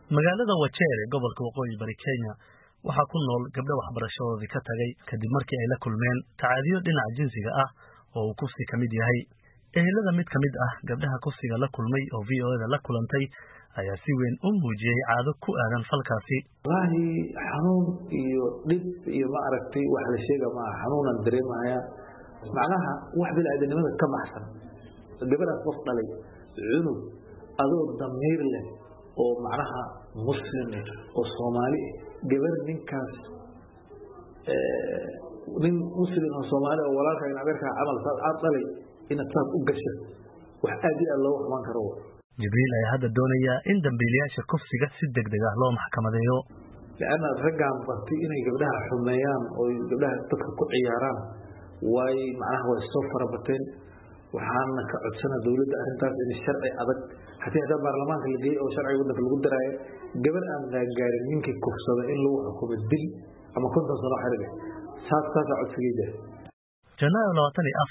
magaalada Wajir ee gobolka Waqooyi Bari Kenya waxa ku nool gabdho waxbarashadoodii ka tagay kadib markii ay la kulmeen tacaadiyo dhinaca jinsiga ah oo uu kufsi ka mid yahay. Ehelada mid ka mid ah gabdhaha kufsiga la kulmay oo VOA la kulantay ayaa si weyn u muujiyay caado ku aadan falkaasi. Wallahi xanuun iyo dhib iyo ma aragtay wax la sheega ma xanuunan dareemaya macnaha wax bil aadanimada ka baxsan gabadhaas qof dhalay cunug adoo damiir leh oo macnaha muslim oo Soomaali gabar ninkaas nin muslim oo Soomaali oo walaalka in adeerka amal saad dhalay in aad u gasho wax aad iyo loo xamaan karo. Jibriil ayaa hadda doonaya in dambiilayaasha kufsiga si degdeg ah loo maxkamadeeyo laana raggan bartay inay gabdhaha xumeeyaan oo gabdhaha dadka ku ciyaaraan way macnaha way soo farabateen waxaana ka codsanaa dawladda arrintaas in sharci adag haddii baarlamaanka la geeyo oo sharciga waddanka lagu daraayo gabar aan gaarin ninkii kufsada in lagu xukumo dil ama 50 sano xarig saas codsigeeda. Janaayo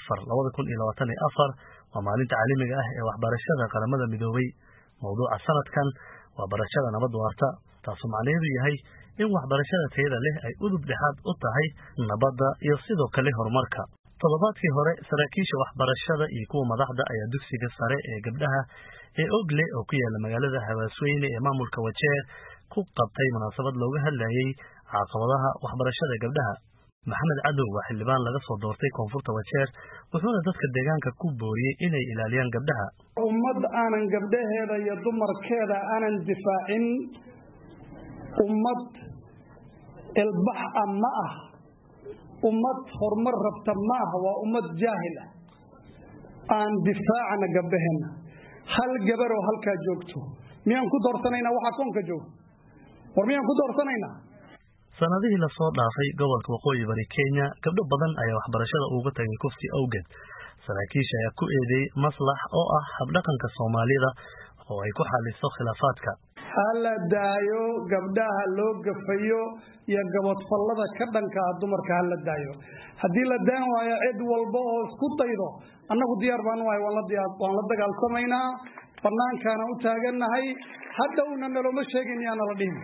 24 waa maalinta caalamiga ah ee waxbarashada qaramada midoobay. Mawduuca sanadkan waa barashada nabad waarta, taasoo macnaheedu yahay in waxbarashada tayada leh ay udub dhexaad u tahay nabadda iyo sidoo kale horumarka. Toddobaadkii hore saraakiisha waxbarashada iyo kuwa madaxda ayaa dugsiga sare ee gabdhaha ee Ogle oo ku yaala magaalada Hawaasweyne ee maamulka Wajir ku qabtay munaasabad looga hadlayay caqabadaha waxbarashada gabdhaha. Maxamed Cadow waa xildhibaan laga soo doortay koonfurta Wajir wuxuuna dadka deegaanka ku booriyay inay ilaaliyaan gabdhaha. Ummad aanan gabdhaheeda iyo dumarkeeda aanan difaacin ummad ilbax ma ah ummad horumar rabta ma ah waa ummad jaahil ah aan difaacna gabdhaheena hal gabar oo halka joogto miyaan ku doorsanaynaa waxa koonka joogo war miyaan ku doorsanaynaa. Sanadihii la soo dhaafay gobolka Waqooyi Bari Kenya gabdho badan ayaa waxbarashada uga tagay kufsi awgeed. Saraakiisha ayaa ku eedeeyay maslax oo ah habdhaqanka Soomaalida oo ay ku xaliso khilaafaadka. Hala daayo gabdhaha loo gafayo iyo gabadhfallada ka dhanka ah dumarka hala daayo. Haddii la daan waayo cid walba oo isku daydo annagu diyaar baan wahay waan la dagaalsamaynaa banaankaana u taaganahay hadhowna naloma sheegin yaa nala dhihin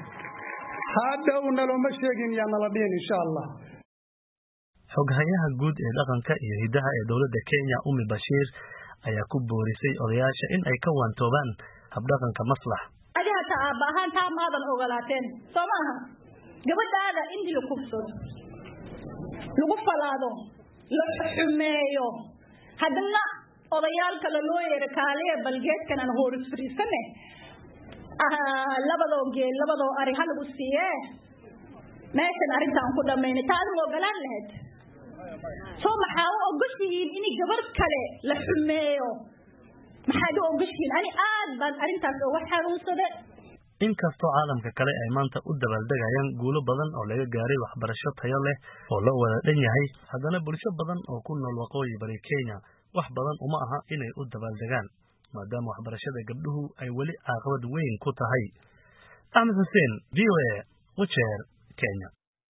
insha Allah. Xoghayaha guud ee dhaqanka iyo hidaha ee dawladda Kenya Umi Bashir ayaa ku boorisay odayaasha in ay ka waantoobaan habdhaqanka maslax. Ajaata aabahan taa maadan ogolaateen Soomaha gabadhaada intii la kufsado lagu falaado la xumeeyo hadana odayaalka la loo yeero kaaliye balgeedkan aan hooris fariisane labadoo ari hal u siiyee meeshan arintaan ku dhameynay taad ogolaan lahayd soo maxaa u ogoshiin in gabar kale la xumeeyo maxaa u ogoshiin ani aad baan arintaas oo wax xaruusade. Inkastoo caalamka kale ay maanta u dabaaldegayaan guulo badan oo laga gaaray waxbarasho tayo leh oo loo wada dhan yahay haddana bulsho badan oo ku nool Waqooyi Bari Kenya wax badan uma aha inay u dabaaldegaan maadaama waxbarashada gabdhuhu ay weli caqabad weyn ku tahay. Ahmed Hussein, VOA, Wajir, Kenya.